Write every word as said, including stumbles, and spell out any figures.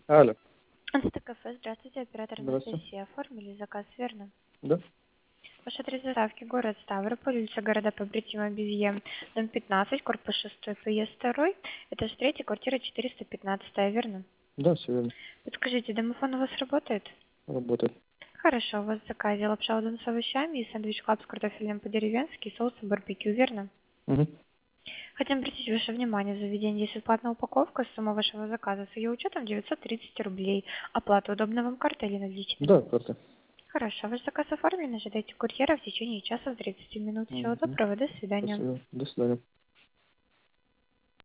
Алло. Антикафе, здравствуйте, оператор Здравствуйте. Анастасия. Оформили заказ, верно? Да? Ваш адрес доставки город Ставрополь, улица города Побратима Безье, дом пятнадцать, корпус шестой, подъезд второй, этаж третий, квартира четыреста пятнадцать, верно? Да, все верно. Подскажите, домофон у вас работает? Работает. Хорошо, у вас в заказе лапша удон с овощами и сэндвич клаб с картофелем по-деревенски и соусом барбекю, верно? Угу. Хотим обратить ваше внимание, в заведении есть бесплатная упаковка, сумма вашего заказа с ее учетом девятьсот тридцать рублей. Оплата удобна вам карта или наличными? Да, карта. Хорошо, ваш заказ оформлен, ожидайте курьера в течение часа с тридцати минут. Всего Угу. доброго, до свидания. Спасибо. До свидания.